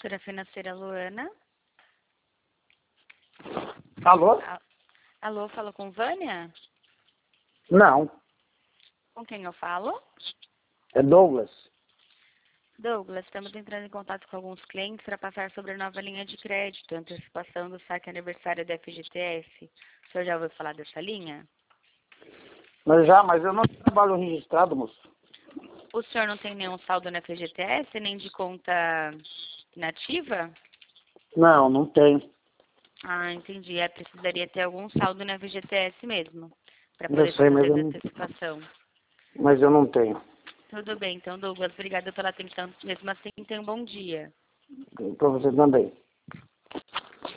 Consultora financeira Luana. Alô? Alô, falo com Vânia? Não, Com quem eu falo? é Douglas. Douglas, estamos entrando em contato com alguns clientes para passar sobre a nova linha de crédito, antecipação do saque aniversário da FGTS. O senhor já ouviu falar dessa linha? Mas eu não trabalho registrado, moço. O senhor não tem nenhum saldo na FGTS, nem de conta inativa? Não, não tenho. Ah, entendi. Precisaria ter algum saldo na FGTS mesmo, para Eu poder sei, mas fazer eu essa não, antecipação. mas eu não tenho. Tudo bem, então, Douglas, obrigada pela atenção. Mesmo assim, tenha um bom dia. Para você também.